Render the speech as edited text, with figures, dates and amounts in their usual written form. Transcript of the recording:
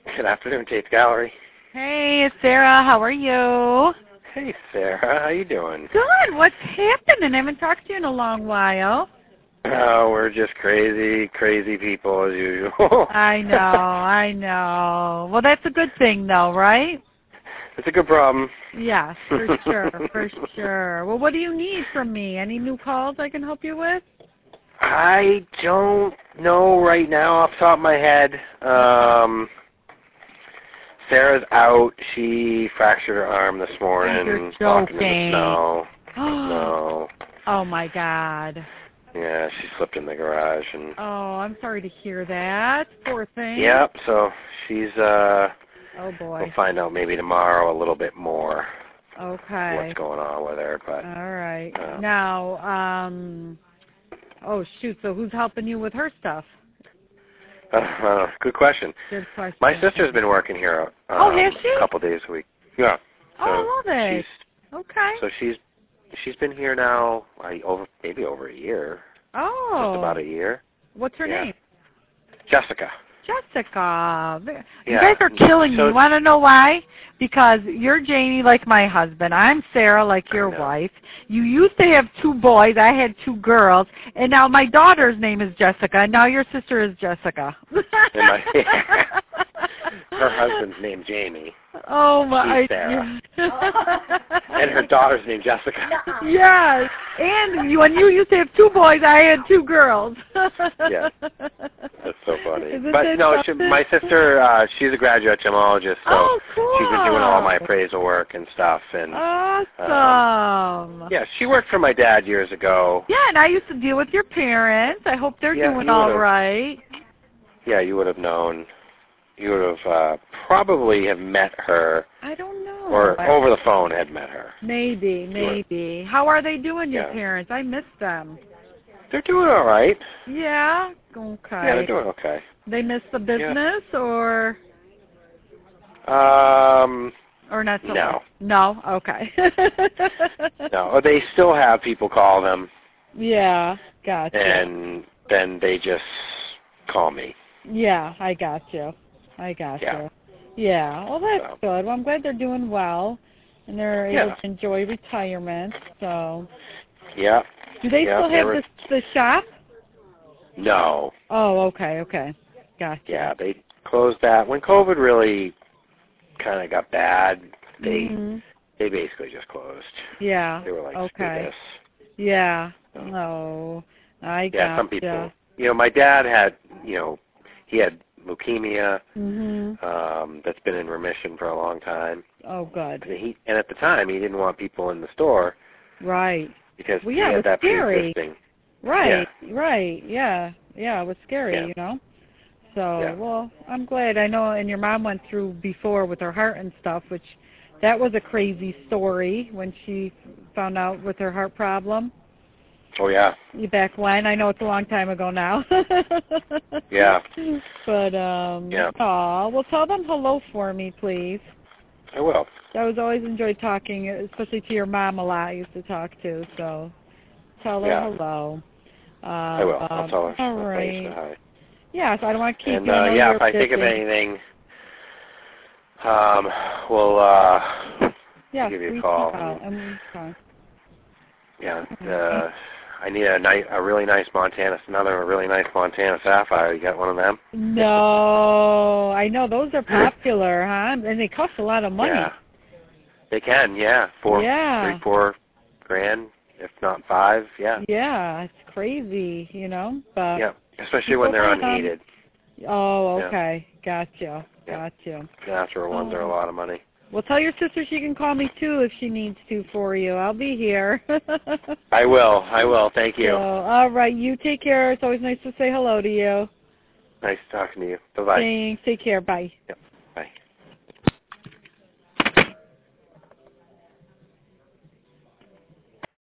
Good afternoon, Tate's Gallery. Hey, it's Sarah. How are you? Hey, Sarah. How you doing? Good. What's happening? I haven't talked to you in a long while. Oh, we're just crazy, crazy people as usual. I know. Well, that's a good thing, though, right? It's a good problem. Yes, for sure. Well, what do you need from me? Any new calls I can help you with? I don't know right now off the top of my head. Sarah's out. She fractured her arm this morning. You're walking in joking. the snow. No. Oh, my God. Yeah, she slipped in the garage. And Oh, I'm sorry to hear that. Poor thing. Yep, so she's, oh, boy. we'll find out maybe tomorrow a little bit more. Okay. What's going on with her, but. All right. Now, oh, shoot, so who's helping you with her stuff? Good question. Good question. My sister's been working here has she? a couple days a week. Yeah. So oh, lovely. Okay. So she's been here now maybe over a year. Oh. Just about a year. What's her name? Jessica. Jessica. You Yeah. guys are killing me. So, You want to know why? Because you're Jamie like my husband. I'm Sarah like your wife. You used to have two boys. I had two girls. And now my daughter's name is Jessica. And now your sister is Jessica. Her husband's named Jamie. Oh, my. She's Sarah. And her daughter's named Jessica. Yes. And when you used to have two boys, I had two girls. Yeah. That's so funny. Isn't But that no, something? my sister, she's a graduate gemologist, so cool. she's been doing all my appraisal work and stuff. And awesome. yeah, she worked for my dad years ago. Yeah, and I used to deal with your parents. I hope they're doing all right. Yeah, you would have known. You would have probably have met her. I don't know. Or over the phone had met her. Maybe. How are they doing, your parents? I miss them. They're doing all right. Yeah? Okay. Yeah, they're doing okay. They miss the business or not so much? No? Okay. No, they still have people call them. Yeah, gotcha. And then they just call me. Yeah, I got you. Yeah, well, that's good. Well, I'm glad they're doing well, and they're able to enjoy retirement. So. Yeah. Do they still have the shop? No. Oh, okay. Gotcha. Yeah, they closed that when COVID really kind of got bad. They basically just closed. Yeah. They were like, screw this. Yeah. Oh, I got Yeah, some people. You know, my dad had, he had leukemia that's been in remission for a long time. Oh, good. And at the time, he didn't want people in the store. Right. Because he had that pre-existing. Right. Yeah, it was scary, So, well, I'm glad. I know, and your mom went through before with her heart and stuff, which that was a crazy story when she found out with her heart problem. Oh, yeah. Back when? I know it's a long time ago now. Yeah. But, well, tell them hello for me, please. I will. I was always enjoyed talking, especially to your mom a lot. I used to talk to, so tell her hello. I will. I'll tell her. All right. Hi. Yeah, so I don't want to keep and, you. if I think of anything, we'll give you a call. I need a really nice another really nice Montana Sapphire. You got one of them? No, I know those are popular, huh? And they cost a lot of money. Yeah, they can. Yeah, 3-4 grand, if not 5. Yeah. Yeah, it's crazy, But yeah, especially when they're unheated. Oh, okay, gotcha. Natural ones are a lot of money. Well, tell your sister she can call me, too, if she needs to for you. I'll be here. I will. Thank you. So, all right. You take care. It's always nice to say hello to you. Nice talking to you. Bye-bye. Thanks. Take care. Bye. Yep.